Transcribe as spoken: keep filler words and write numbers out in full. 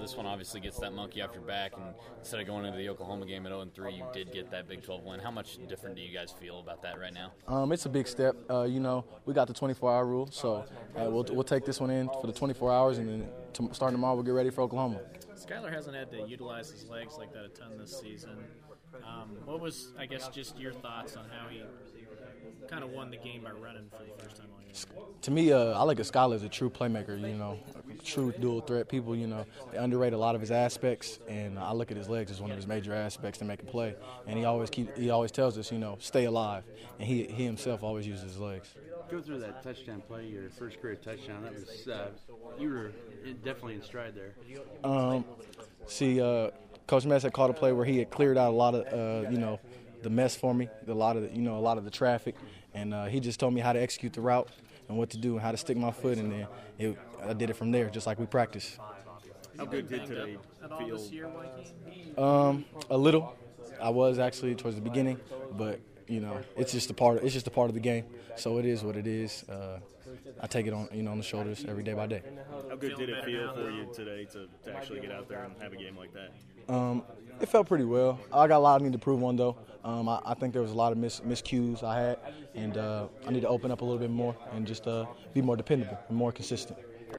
this one obviously gets that monkey off your back, and instead of going into the Oklahoma game at oh and three, you did get that Big twelve win. How much different do you guys feel about that right now? Um, it's a big step. Uh, you know, we got the twenty-four hour rule, so uh, we'll we'll take this one in for the twenty-four hours, and then to, starting tomorrow, we'll get ready for Oklahoma. Skylar hasn't had to utilize his legs like that a ton this season. Um, what was, I guess, just your thoughts on how he kind of won the game by running for the first time all year? To me, uh, I look at Skylar as a true playmaker, you know, a true dual threat. People, you know, they underrate a lot of his aspects, and I look at his legs as one of his major aspects to make a play. And he always keep, he always tells us, you know, stay alive, and he he himself always uses his legs. Go through that touchdown play, your first career touchdown. That was uh, you were definitely in stride there. Um, see, uh, Coach Mess had called a play where he had cleared out a lot of, uh, you know, the mess for me, a lot of the, you know, a lot of the traffic, and uh, he just told me how to execute the route and what to do and how to stick my foot, and then it, I did it from there, just like we practiced. How good did today feel? Um, a little. I was actually towards the beginning, but you know, it's just a part. Of, it's just a part of the game. So it is what it is. Uh, I take it on, you know, on the shoulders every day by day. How good did it feel for you today to, to actually get out there and have a game like that? Um, it felt pretty well. I got a lot I need to prove on though. Um, I, I think there was a lot of mis- miscues I had, and uh, I need to open up a little bit more and just uh, be more dependable and more consistent.